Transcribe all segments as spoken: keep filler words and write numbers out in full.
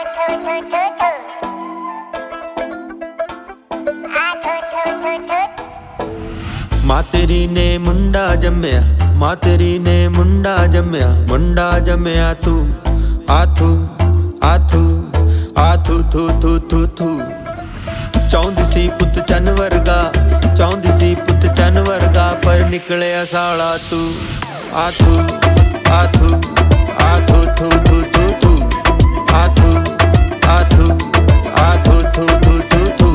मां तेरी ने मुंडा जम्मिया, मां तेरी ने मुंडा जम्मिया, मुंडा जम्मिया तू आथू आथू आथू थू थू थू थू। चाहुंदी सी पुत चन वर्गा, चाहुंदी सी पुत चन वर्गा, पर निकलिया साला तू आथू आथू आथू थू थू थू थू आथू आथू आथू थू थू थू थू।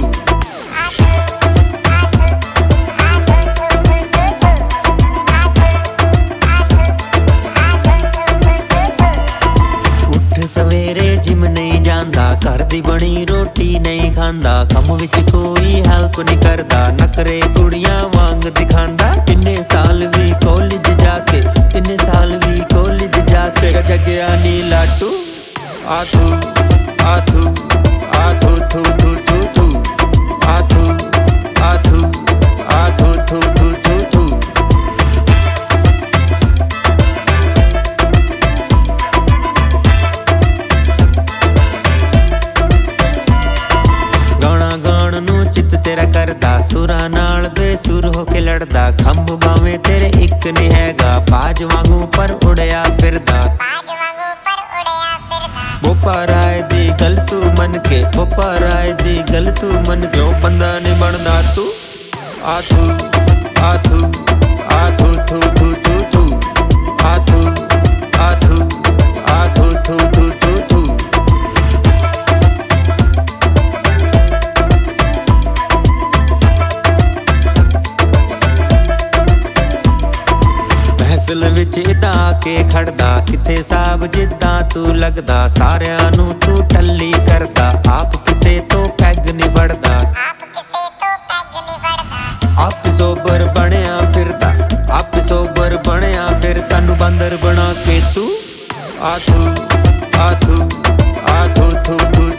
सवेरे जिम नहीं जांदा, घर दी बनी रोटी नहीं खांदा, कम विच कोई हेल्प नहीं करदा, नखरे कुड़ियां वांग दिखांदा। इन्ने साल भी कॉलेज जाके, इन्ने साल भी कॉलेज जाके जगया नी लाटू आथू आथू आथू थू थू थू थू आथू आथू आथू थू थू थू थू। चित तेरा करदा, सुरा नाल बेसुर होके लड़दा, खंभ बावे तेरे इक नहीं हैगा, बाज वांगू पर उड़या फिरदा। बोपा राय दी गल तू मन के, बोपा राय दी गल तू मन के, ओ बंदा नहीं बनदा तू आथू आथू आथू थू थू थू थू आथू आथू आथू थू थू थू थू। महफिल विच इदा के खड़दा, किथे साहब जिद्दां तू लगदा, सारियां नू तू टल्ली करदा, आप किसे तो पैग नहीं फड़दा, आप सोबर बनया फिरदा, आप सोबर बनया फिर सानू बंदर बना के तू आथू आथू आथू थू थू।